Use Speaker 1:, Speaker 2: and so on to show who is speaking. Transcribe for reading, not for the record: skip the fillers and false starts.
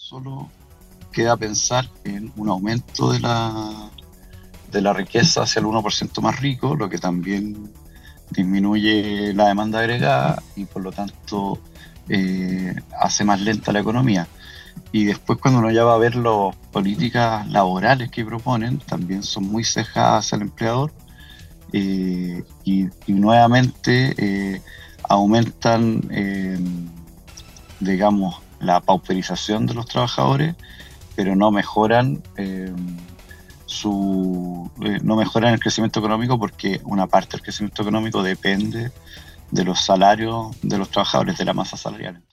Speaker 1: solo queda pensar en un aumento de la riqueza hacia el 1% más rico, lo que también disminuye la demanda agregada y por lo tanto hace más lenta la economía. Y después cuando uno ya va a ver las políticas laborales que proponen, también son muy cejadas al empleador y nuevamente aumentan, digamos, la pauperización de los trabajadores, pero no mejoran no mejoran el crecimiento económico porque una parte del crecimiento económico depende de los salarios de los trabajadores, de la masa salarial.